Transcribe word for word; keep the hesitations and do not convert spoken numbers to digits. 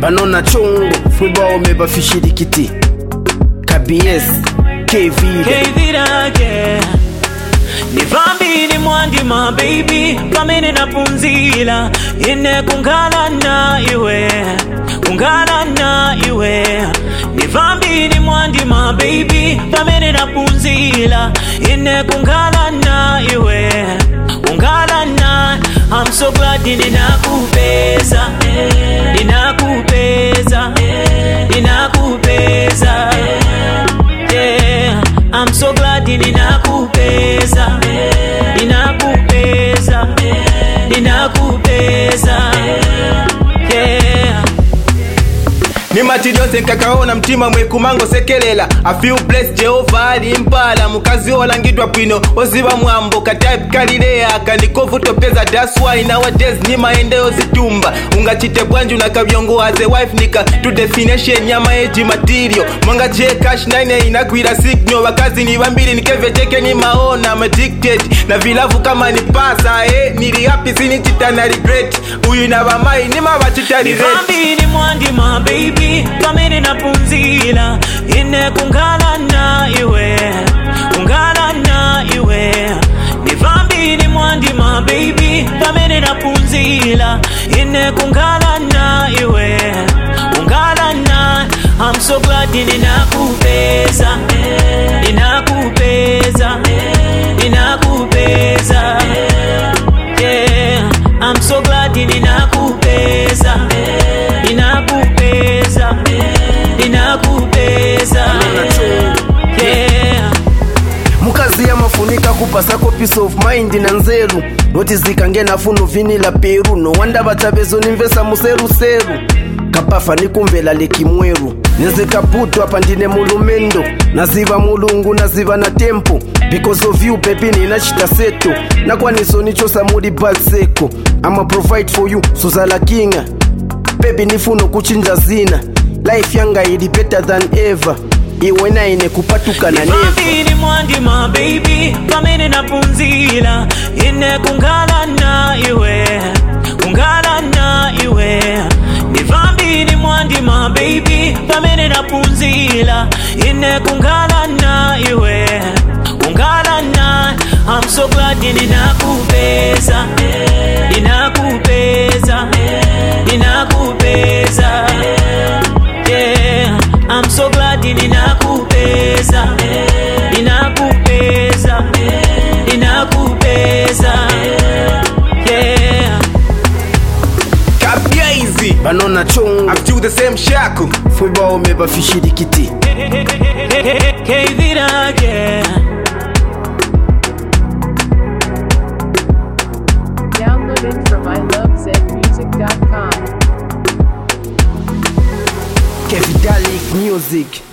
banona chongo fuba omeba fishirikiti K B S K Vida K Vida yeah. Nivambi ni mwandi ma baby pamene napunzila ine kungala na iwe kungala na iwe Nivambi ni mwandi ma baby pamene napunzila ine kungala na iwe kungala na I'm so glad ninakupeza ninakupeza ninakupeza yeah I'm so glad ninakupeza ninakupeza ninakupeza yeah ni matidonse nkakaona mtima mwekumango sekelela I feel blessed Jehova ali mpala mukazi olangidwa pino oziba mwambo ka type kalilea kanikovu topeza that's why nowadays ni maendeo zitumba ungachite bwanju na kabyongo as a wife nika to definition nyama eji material mwanga je cash nine inakwira signal wakazi ni bambili nikeve cheke ni maona I'm addicted na vilavu kama ni pasa eh nili happy sini chitana regret uyu na bamai ni mabachitari Nivambi ni mwandi ma baby pamene napunzila ine kungala na iwe kungala na iwe Nivambi ni mwandi ma baby pamene napunzila ine kungala na iwe kungala na I'm so glad ninakupeza ninakupeza ninakupeza yeah I'm so glad ninakupeza ninakupeza ninakupeza yeah mukazi ya mafunika kupasako peace of mind na nzeru noti zikange nafuno vinila peru no wanda batabezo nimvesa museru seru kapafa nikumvela lekimweru neze kaputu hapa ndine mulumendo naziva mulungu naziva na tempo because of you baby ninachita seto nakwaniso nichosa mudi bag seko I'ma provide for you suzala kinga baby nifuno kuchinja zina life yanga ili better than ever iwe na ine kupatuka na never Nivambi ni mwandi ma baby pamene napunzila ine kungala na iwe kungala na iwe Nivambi ni mwandi ma baby pamene napunzila ine kungala na iwe kungala na I'm so glad ninakupeza ninakupeza ninakupeza yeah I'm so glad ninakupeza ninakupeza ninakupeza yeah Kabyazi banona chongo I'm still the same shaku fuba omeba fishirikiti K Vida yeah Download it from I love zen music dot com. Kevidalic Music.